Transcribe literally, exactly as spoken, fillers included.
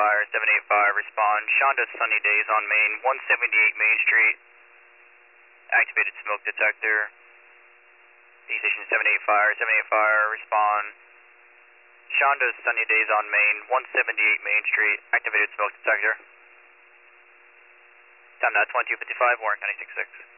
Fire, seven eight five, respond. Shonda Sunny Days on Main, one seventy-eight Main Street. Activated smoke detector. Station seven eight Fire, seven eight Fire, respond. Shonda Sunny Days on Main, one seventy-eight Main Street. Activated smoke detector. Time now twenty-two fifty-five, Warren County six six.